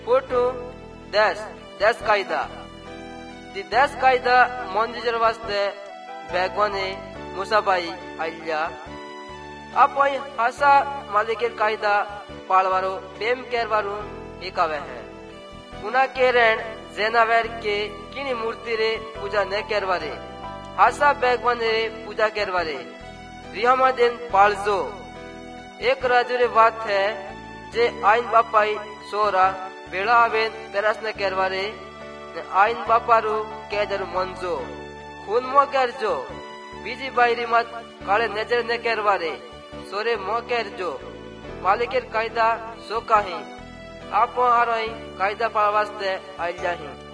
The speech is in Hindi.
फोटो 10 कायदा दी 10 कायदा मंदिर वास्ते बेगवाने मुसाबाई आयल्या आपण हासा मालिकेर कायदा पाळवारो प्रेम केरवारो एकावे है उना केरण जेनावेर के किनी मूर्ति रे पूजा न करवारे हासा बेगवाने रे पूजा करवारे रिहमा दिन पालजो एक राजू रे बात है जे आइन बापाई सोरा बेड़ा आवेन तेरस न करवारे आइन बापारू केजर मंजो खून मो करजो बीजी बायरी मत काले नजर न करवारे सोरे मो करजो मालिकेर कायदा सो काही आप हारोई कायदा पाळवास्ते आयल्या ही।